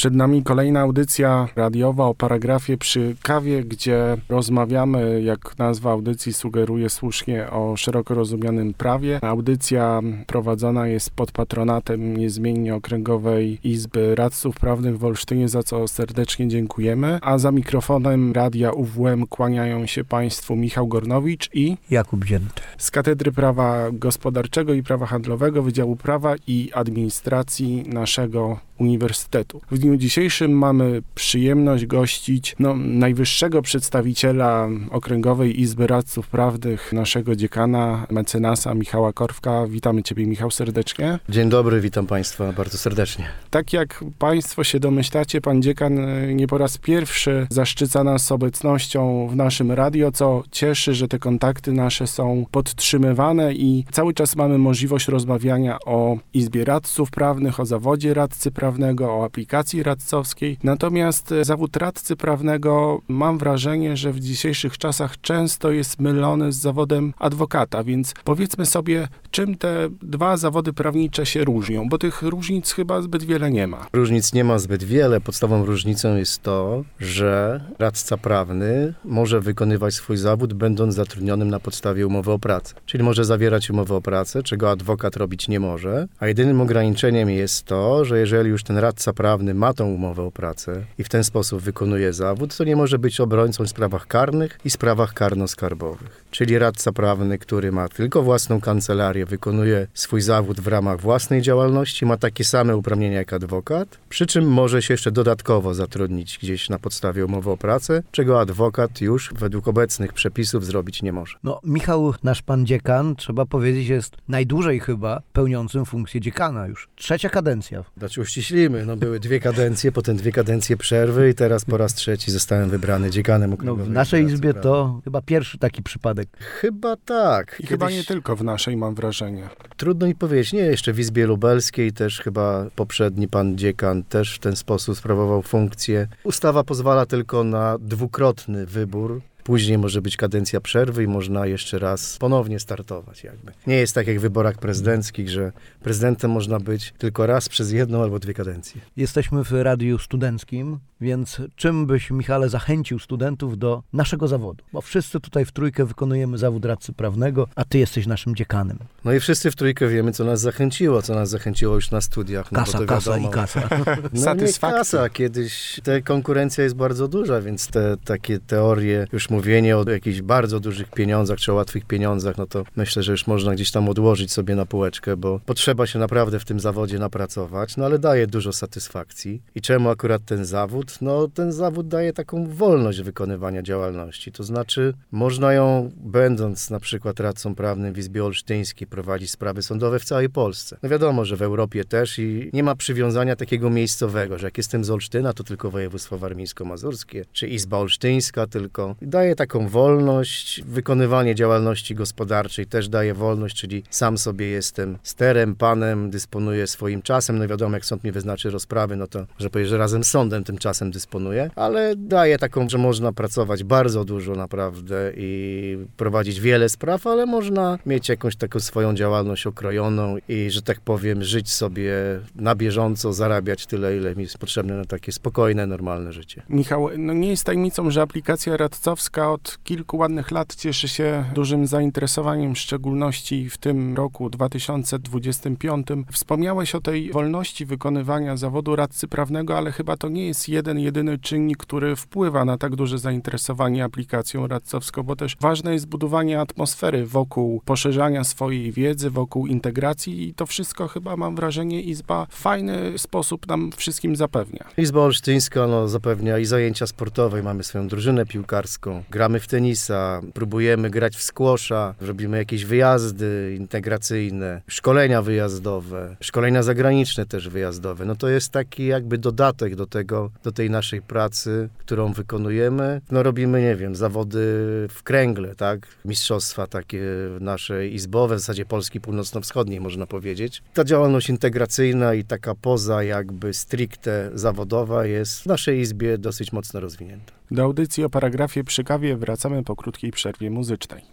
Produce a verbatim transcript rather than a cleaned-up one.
Przed nami kolejna audycja radiowa o paragrafie przy kawie, gdzie rozmawiamy, jak nazwa audycji sugeruje słusznie, o szeroko rozumianym prawie. Audycja prowadzona jest pod patronatem niezmiennie Okręgowej Izby Radców Prawnych w Olsztynie, za co serdecznie dziękujemy. A za mikrofonem Radia U W M kłaniają się Państwu Michał Gornowicz i Jakub Zięty. Z Katedry Prawa Gospodarczego i Prawa Handlowego Wydziału Prawa i Administracji naszego Uniwersytetu. W dniu dzisiejszym mamy przyjemność gościć no, najwyższego przedstawiciela Okręgowej Izby Radców Prawnych, naszego dziekana, mecenasa Michała Korwka. Witamy Ciebie, Michał, serdecznie. Dzień dobry, witam Państwa bardzo serdecznie. Tak jak Państwo się domyślacie, pan dziekan nie po raz pierwszy zaszczyca nas obecnością w naszym radio, co cieszy, że te kontakty nasze są podtrzymywane i cały czas mamy możliwość rozmawiania o Izbie Radców Prawnych, o zawodzie radcy prawnego, o aplikacji radcowskiej. Natomiast zawód radcy prawnego, mam wrażenie, że w dzisiejszych czasach często jest mylony z zawodem adwokata, więc powiedzmy sobie, czym te dwa zawody prawnicze się różnią, bo tych różnic chyba zbyt wiele nie ma. Różnic nie ma zbyt wiele. Podstawową różnicą jest to, że radca prawny może wykonywać swój zawód, będąc zatrudnionym na podstawie umowy o pracę. Czyli może zawierać umowę o pracę, czego adwokat robić nie może, a jedynym ograniczeniem jest to, że jeżeli już ten radca prawny ma tą umowę o pracę i w ten sposób wykonuje zawód, to nie może być obrońcą w sprawach karnych i sprawach karno-skarbowych. Czyli radca prawny, który ma tylko własną kancelarię, wykonuje swój zawód w ramach własnej działalności, ma takie same uprawnienia jak adwokat, przy czym może się jeszcze dodatkowo zatrudnić gdzieś na podstawie umowy o pracę, czego adwokat już według obecnych przepisów zrobić nie może. No, Michał, nasz pan dziekan, trzeba powiedzieć, jest najdłużej chyba pełniącym funkcję dziekana już. Trzecia kadencja. Znaczy uściślimy, no były dwie kadencje, potem dwie kadencje przerwy i teraz po raz trzeci zostałem wybrany dziekanem Okręgowej. No, w naszej izbie to chyba pierwszy taki przypadek. Chyba tak. I Kiedyś... chyba nie tylko w naszej, mam wrażenie. Trudno mi powiedzieć. Nie, jeszcze w Izbie Lubelskiej też chyba poprzedni pan dziekan też w ten sposób sprawował funkcję. Ustawa pozwala tylko na dwukrotny wybór. Później może być kadencja przerwy i można jeszcze raz ponownie startować jakby. Nie jest tak jak w wyborach prezydenckich, że prezydentem można być tylko raz przez jedną albo dwie kadencje. Jesteśmy w radiu studenckim, więc czym byś, Michale, zachęcił studentów do naszego zawodu? Bo wszyscy tutaj w trójkę wykonujemy zawód radcy prawnego, a ty jesteś naszym dziekanem. No i wszyscy w trójkę wiemy, co nas zachęciło, co nas zachęciło już na studiach. No Kasa, bo to kasa wiadomo, i kasa. No Satysfakcja. nie kasa. Kiedyś ta konkurencja jest bardzo duża, więc te takie teorie, już mówienie o jakichś bardzo dużych pieniądzach, czy o łatwych pieniądzach, no to myślę, że już można gdzieś tam odłożyć sobie na półeczkę, bo potrzeba się naprawdę w tym zawodzie napracować, no ale daje dużo satysfakcji. I czemu akurat ten zawód? No ten zawód daje taką wolność wykonywania działalności, to znaczy można ją, będąc na przykład radcą prawnym w Izbie Olsztyńskiej, prowadzić sprawy sądowe w całej Polsce. No wiadomo, że w Europie też i nie ma przywiązania takiego miejscowego, że jak jestem z Olsztyna, to tylko województwo warmińsko-mazurskie, czy Izba Olsztyńska tylko. I daje taką wolność, wykonywanie działalności gospodarczej też daje wolność, czyli sam sobie jestem sterem, panem, dysponuję swoim czasem, no wiadomo, jak sąd mi wyznaczy rozprawy, no to, że powiem, że razem z sądem tym czasem dysponuję, ale daje taką, że można pracować bardzo dużo naprawdę i prowadzić wiele spraw, ale można mieć jakąś taką swoją działalność okrojoną i, że tak powiem, żyć sobie na bieżąco, zarabiać tyle, ile mi jest potrzebne na takie spokojne, normalne życie. Michał, no nie jest tajemnicą, że aplikacja radcowska od kilku ładnych lat cieszy się dużym zainteresowaniem, w szczególności w tym roku dwa tysiące dwudziestym piątym. Wspomniałeś o tej wolności wykonywania zawodu radcy prawnego, ale chyba to nie jest jeden, jedyny czynnik, który wpływa na tak duże zainteresowanie aplikacją radcowską, bo też ważne jest budowanie atmosfery wokół poszerzania swojej wiedzy, wokół integracji i to wszystko chyba, mam wrażenie, Izba w fajny sposób nam wszystkim zapewnia. Izba Olsztyńska no, zapewnia i zajęcia sportowe, i mamy swoją drużynę piłkarską, gramy w tenisa, próbujemy grać w squasha, robimy jakieś wyjazdy integracyjne, szkolenia wyjazdowe, szkolenia zagraniczne też wyjazdowe. No to jest taki jakby dodatek do tego, do tej naszej pracy, którą wykonujemy. No robimy, nie wiem, zawody w kręgle, tak? Mistrzostwa takie nasze izbowe, w zasadzie Polski północno-wschodniej można powiedzieć. Ta działalność integracyjna i taka poza jakby stricte zawodowa jest w naszej izbie dosyć mocno rozwinięta. Do audycji o paragrafie przy kawie wracamy po krótkiej przerwie muzycznej.